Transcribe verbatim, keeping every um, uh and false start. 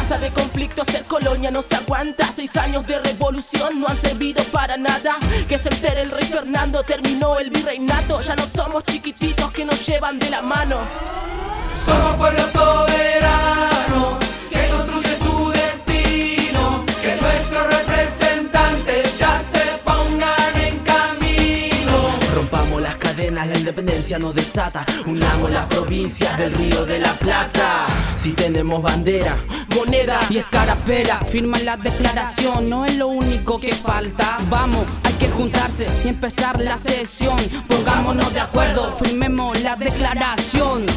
Basta de conflictos, ser colonia no se aguanta. Seis años de revolución no han servido para nada. Que se entere el rey Fernando, terminó el virreinato. Ya no somos chiquititos que nos llevan de la mano. Somos pueblo soberano que construye su destino. Que nuestros representantes ya se pongan en camino. Rompamos las cadenas, la independencia nos desata. Unamos las provincias del Río de la Plata. Si tenemos bandera, moneda y escarapela, firman la declaración, no es lo único que falta. Vamos, hay que juntarse y empezar la sesión. Pongámonos de acuerdo, firmemos la declaración.